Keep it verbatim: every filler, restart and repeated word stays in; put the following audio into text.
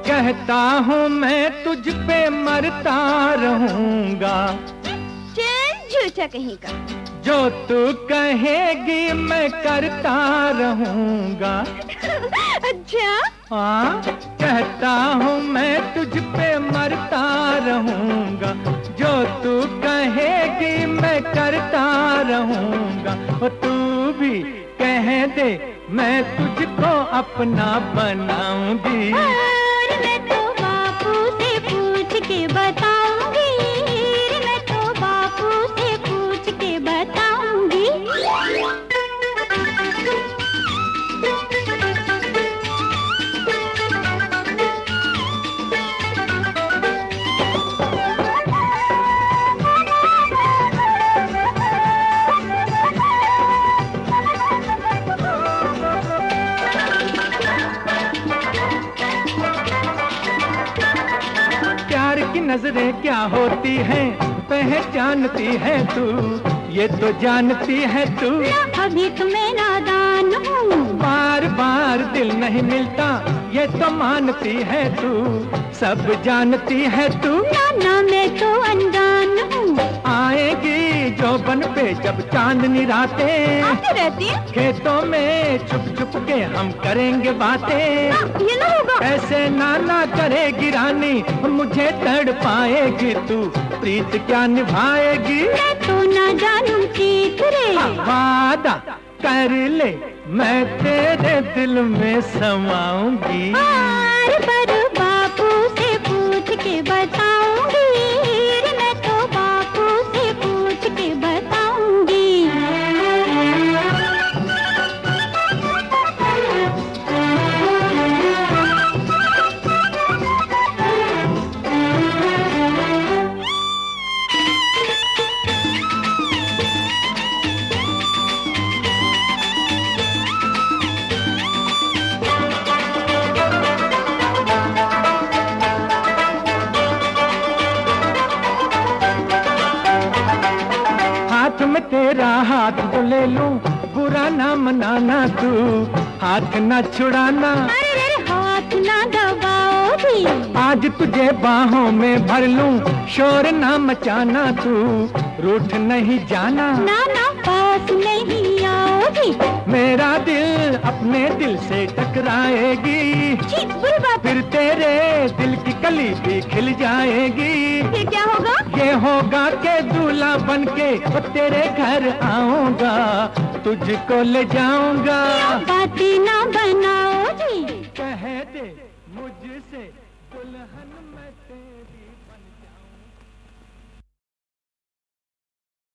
कहता हूँ मैं तुझ पे मरता रहूंगा। चल झूठा कहीं का। जो तू कहेगी मैं करता रहूंगा। अच्छा हाँ, कहता हूँ मैं तुझ पे मरता रहूंगा। जो तू कहेगी मैं करता रहूंगा। और तू भी कह दे मैं तुझको अपना बनाऊंगी। और मैं तो बापू से पूछ के बताऊंगी। मैं तो बापू से पूछ के बताऊंगी। नजरें क्या होती हैं पहचानती है तू, ये तो जानती है तू। अभी तो मैं नादान हूँ। बार बार दिल नहीं मिलता ये तो मानती है तू, सब जानती है तू। ना ना मैं तो अनजान हूँ। आएगी जोबन पे जब चांदनी रातें, आती रहती है। खेतों में छुप छुप के हम करेंगे बातें। ना, ये ना होगा। ऐसे नाना करेगी रानी, मुझे तड़ पाएगी तू, प्रीत क्या निभाएगी। मैं तो ना जानूं प्रीत रे। वादा कर ले मैं तेरे दिल में समाऊंगी। और पर बापू से पूछ के बताऊंगी। मैं तो बापू से पूछ के बताऊंगी। हाथ में तेरा हाथ तो ले लूं, बुरा ना मनाना तू, हाथ ना छुड़ाना। अरे रे हाथ ना दबाओ भी। आज तुझे बाहों में भर लूं, शोर ना मचाना तू, रूठ नहीं जाना। ना ना पास नहीं आओ भी। मेरा दिल अपने दिल से टकराएगी, छी, बुरी बात। फिर तेरे दिल की कली भी खिल जाएगी। फिर क्या होगा? ये होगा के दूल्हा बनके वो तेरे घर आऊंगा, तुझको ले जाऊंगा। बातें ना बनाओ जी। कह दे मुझसे दुल्हन मैं तेरी।